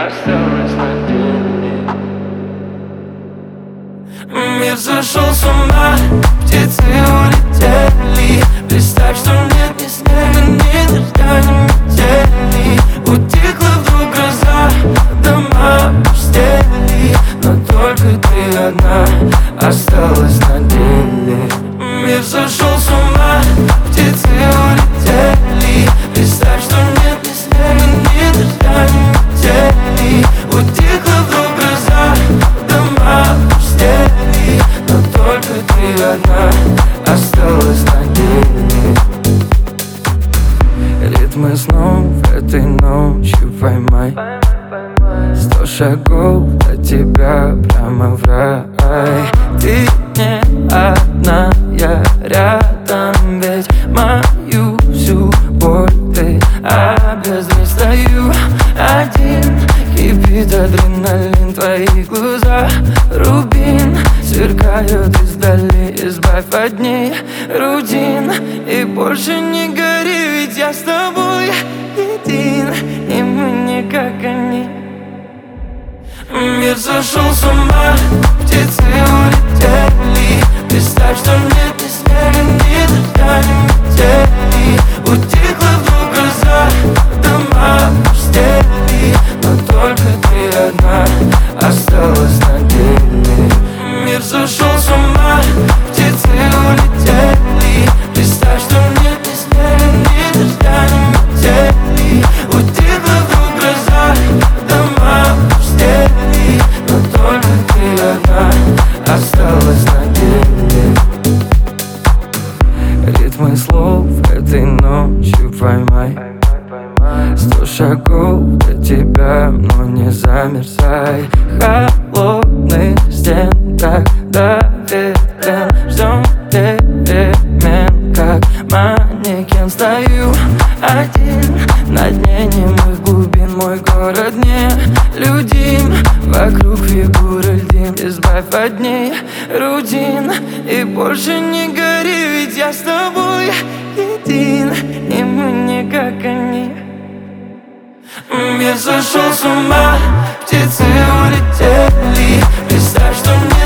осталось на дне. Мир сошел с ума, птицы улетели. Представь, что нет ни снега, ни дождя, ни метели. Утихла вдруг гроза, дома пустели, но только ты одна осталась на деле. Мир сошел с ума, птицы улетели. Представь, что нет ни снега, ни дождя, ни метели. Утихла вдруг гроза, дома пустели, но только ты одна осталась на деле. Ритмы снов этой ночью поймай. 100 шагов до тебя прямо в рай. Ты не одна, я рядом, ведь мою всю боль ты обезри. Стою один, кипит адреналин, твои глаза рубин сверкают издали. Избавь от ней рутин и больше не гори, ведь я с тобой един, и мы не как они. Мир сошел с ума, птицы улетели. Представь, что нет ни снега, ни дождя, ни метели. Утихла вдруг гроза, дома пустели, но только ты одна осталась на деле. Мир сошел с ума, птицы улетели. Представь, что нет ни снега, ни дождя, ни метели. Утихла вдруг гроза, дома пустели, но только ты одна осталась на деле. Ритмы слов этой ночью поймай. 100 шагов до тебя, но не замерзай. Холодных стен так доверен, ждем перемен, как манекен. Стою один на дне немых глубин, мой город не людим. Вокруг фигуры льдин, избавь от ней рутин и больше не гори, ведь я с тобой един, и мы не как они. Мир сошел с ума, птицы улетели. Представь, что мне